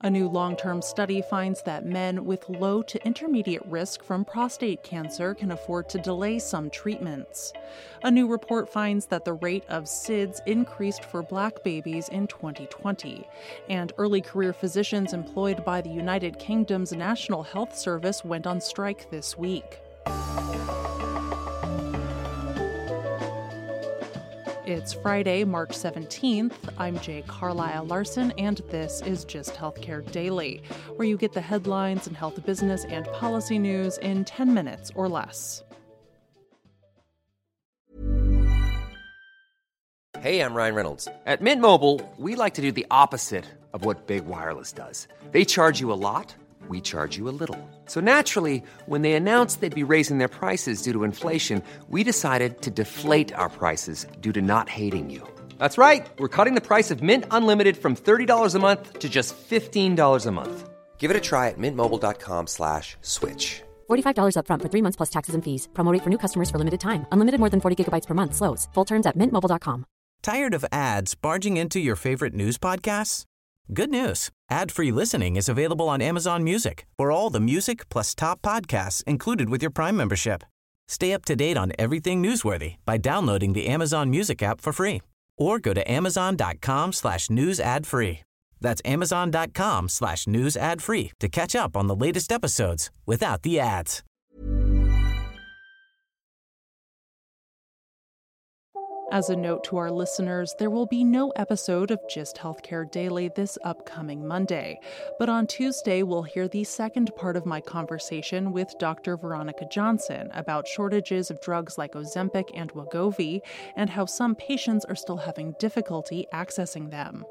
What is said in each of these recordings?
A new long-term study finds that men with low to intermediate risk from prostate cancer can afford to delay some treatments. A new report finds that the rate of SIDS increased for Black babies in 2020. And early career physicians employed by the United Kingdom's National Health Service went on strike this week. It's Friday, March 17th. I'm Jay Carlisle Larson, and this is Just Healthcare Daily, where you get the headlines and health business and policy news in 10 minutes or less. Hey, I'm Ryan Reynolds. At Mint Mobile, we like to do the opposite of what Big Wireless does. They charge you a lot. We charge you a little. So naturally, when they announced they'd be raising their prices due to inflation, we decided to deflate our prices due to not hating you. That's right. We're cutting the price of Mint Unlimited from $30 a month to just $15 a month. Give it a try at mintmobile.com/switch. $45 up front for 3 months plus taxes and fees. Promo rate for new customers for limited time. Unlimited more than 40 gigabytes per month slows. Full terms at mintmobile.com. Tired of ads barging into your favorite news podcasts? Good news. Ad-free listening is available on Amazon Music for all the music plus top podcasts included with your Prime membership. Stay up to date on everything newsworthy by downloading the Amazon Music app for free or go to amazon.com/news ad free. That's amazon.com/news ad free to catch up on the latest episodes without the ads. As a note to our listeners, there will be no episode of Just Healthcare Daily this upcoming Monday. But on Tuesday, we'll hear the second part of my conversation with Dr. Veronica Johnson about shortages of drugs like Ozempic and Wegovy and how some patients are still having difficulty accessing them.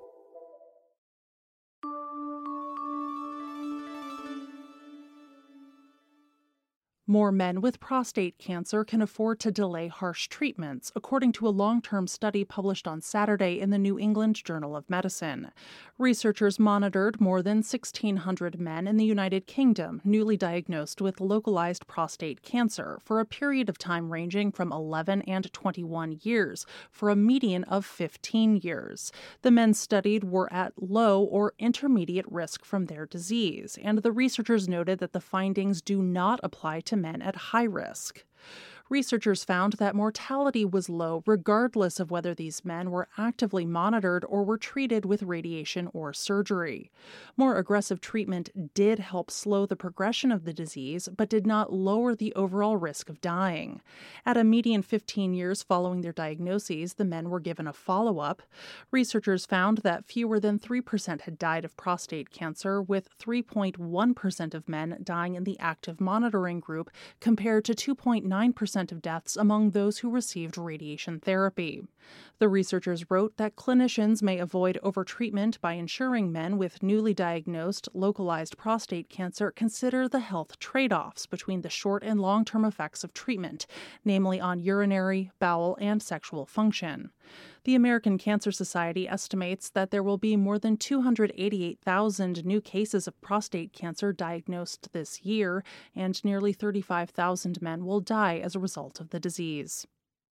More men with prostate cancer can afford to delay harsh treatments, according to a long-term study published on Saturday in the New England Journal of Medicine. Researchers monitored more than 1,600 men in the United Kingdom newly diagnosed with localized prostate cancer for a period of time ranging from 11 and 21 years, for a median of 15 years. The men studied were at low or intermediate risk from their disease, and the researchers noted that the findings do not apply to men at high risk. Researchers found that mortality was low regardless of whether these men were actively monitored or were treated with radiation or surgery. More aggressive treatment did help slow the progression of the disease, but did not lower the overall risk of dying. At a median 15 years following their diagnoses, the men were given a follow-up. Researchers found that fewer than 3% had died of prostate cancer, with 3.1% of men dying in the active monitoring group compared to 2.9% of deaths among those who received radiation therapy. The researchers wrote that clinicians may avoid overtreatment by ensuring men with newly diagnosed localized prostate cancer consider the health trade-offs between the short and long-term effects of treatment, namely on urinary, bowel, and sexual function. The American Cancer Society estimates that there will be more than 288,000 new cases of prostate cancer diagnosed this year, and nearly 35,000 men will die as a result of the disease.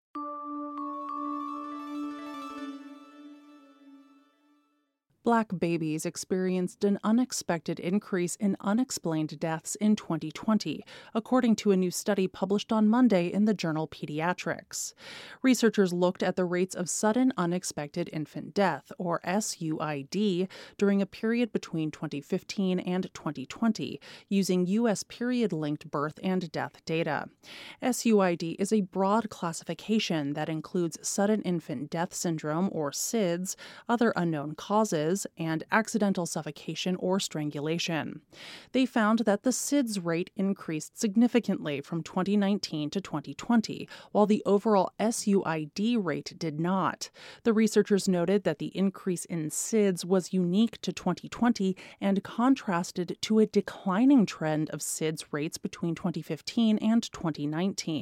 Black babies experienced an unexpected increase in unexplained deaths in 2020, according to a new study published on Monday in the journal Pediatrics. Researchers looked at the rates of sudden unexpected infant death, or SUID, during a period between 2015 and 2020, using U.S. period-linked birth and death data. SUID is a broad classification that includes sudden infant death syndrome, or SIDS, other unknown causes, and accidental suffocation or strangulation. They found that the SIDS rate increased significantly from 2019 to 2020, while the overall SUID rate did not. The researchers noted that the increase in SIDS was unique to 2020 and contrasted to a declining trend of SIDS rates between 2015 and 2019.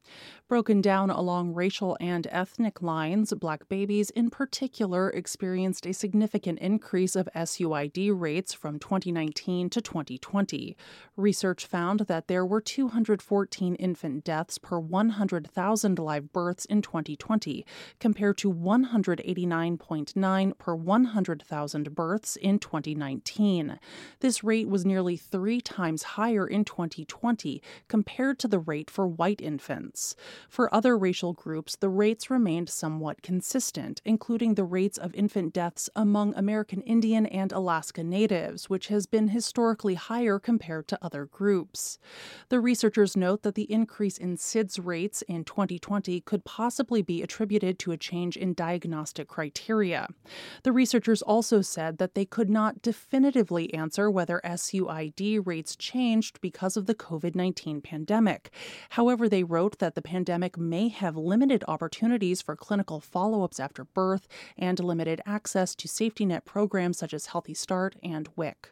Broken down along racial and ethnic lines, Black babies in particular experienced a significant increase of SUID rates from 2019 to 2020. Research found that there were 214 infant deaths per 100,000 live births in 2020, compared to 189.9 per 100,000 births in 2019. This rate was nearly 3 times higher in 2020 compared to the rate for white infants. For other racial groups, the rates remained somewhat consistent, including the rates of infant deaths among American Indian and Alaska Natives, which has been historically higher compared to other groups. The researchers note that the increase in SIDS rates in 2020 could possibly be attributed to a change in diagnostic criteria. The researchers also said that they could not definitively answer whether SUID rates changed because of the COVID-19 pandemic. However, they wrote that the pandemic may have limited opportunities for clinical follow-ups after birth and limited access to safety net programs such as Healthy Start and WIC.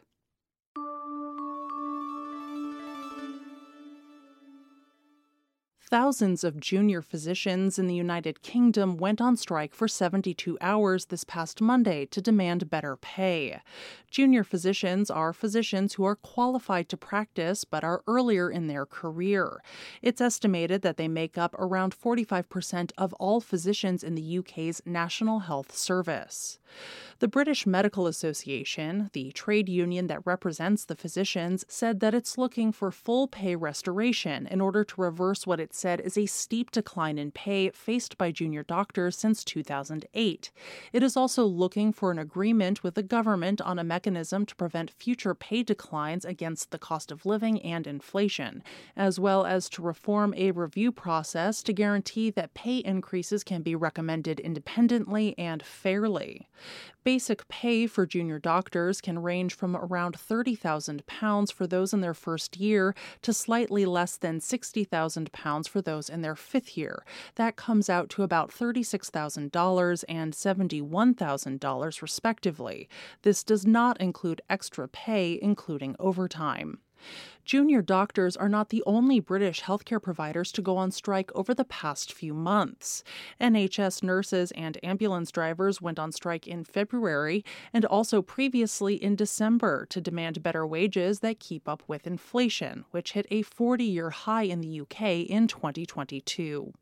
Thousands of junior physicians in the United Kingdom went on strike for 72 hours this past Monday to demand better pay. Junior physicians are physicians who are qualified to practice but are earlier in their career. It's estimated that they make up around 45% of all physicians in the UK's National Health Service. The British Medical Association, the trade union that represents the physicians, said that it's looking for full pay restoration in order to reverse what it said is a steep decline in pay faced by junior doctors since 2008. It is also looking for an agreement with the government on a mechanism to prevent future pay declines against the cost of living and inflation, as well as to reform a review process to guarantee that pay increases can be recommended independently and fairly. Basic pay for junior doctors can range from around £30,000 for those in their first year to slightly less than £60,000 for those in their fifth year. That comes out to about $36,000 and $71,000 respectively. This does not include extra pay, including overtime. Junior doctors are not the only British healthcare providers to go on strike over the past few months. NHS nurses and ambulance drivers went on strike in February and also previously in December to demand better wages that keep up with inflation, which hit a 40-year high in the UK in 2022.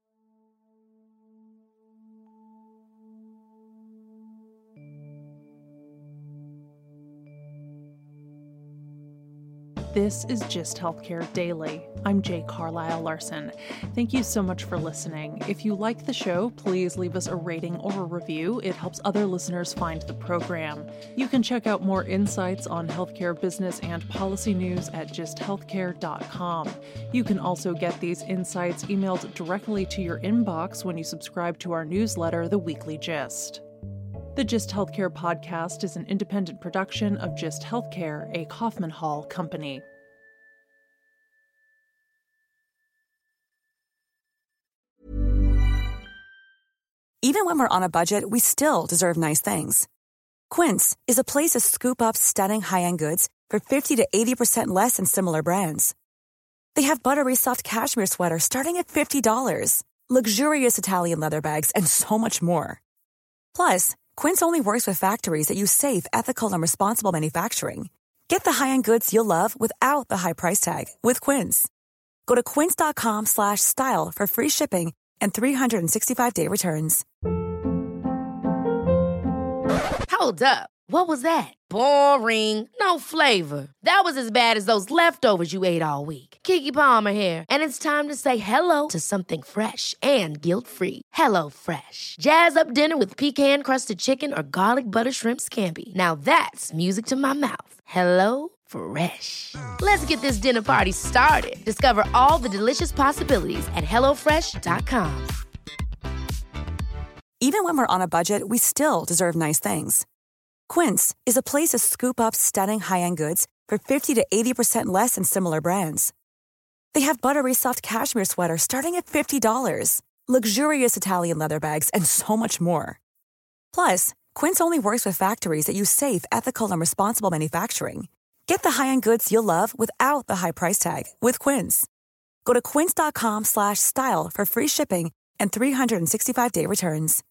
This is Gist Healthcare Daily. I'm Jay Carlisle Larson. Thank you so much for listening. If you like the show, please leave us a rating or a review. It helps other listeners find the program. You can check out more insights on healthcare business and policy news at gisthealthcare.com. You can also get these insights emailed directly to your inbox when you subscribe to our newsletter, The Weekly Gist. The Gist Healthcare podcast is an independent production of Gist Healthcare, a Kaufman Hall company. Even when we're on a budget, we still deserve nice things. Quince is a place to scoop up stunning high-end goods for 50 to 80% less than similar brands. They have buttery soft cashmere sweaters starting at $50, luxurious Italian leather bags, and so much more. Plus, Quince only works with factories that use safe, ethical, and responsible manufacturing. Get the high-end goods you'll love without the high price tag with Quince. Go to quince.com/style for free shipping and 365-day returns. Hold up. What was that? Boring. No flavor. That was as bad as those leftovers you ate all week. Keke Palmer here, and it's time to say hello to something fresh and guilt-free. HelloFresh. Jazz up dinner with pecan-crusted chicken or garlic butter shrimp scampi. Now that's music to my mouth. HelloFresh. Let's get this dinner party started. Discover all the delicious possibilities at HelloFresh.com. Even when we're on a budget, we still deserve nice things. Quince is a place to scoop up stunning high-end goods for 50 to 80% less than similar brands. They have buttery soft cashmere sweaters starting at $50, luxurious Italian leather bags, and so much more. Plus, Quince only works with factories that use safe, ethical, and responsible manufacturing. Get the high-end goods you'll love without the high price tag with Quince. Go to quince.com/style for free shipping and 365-day returns.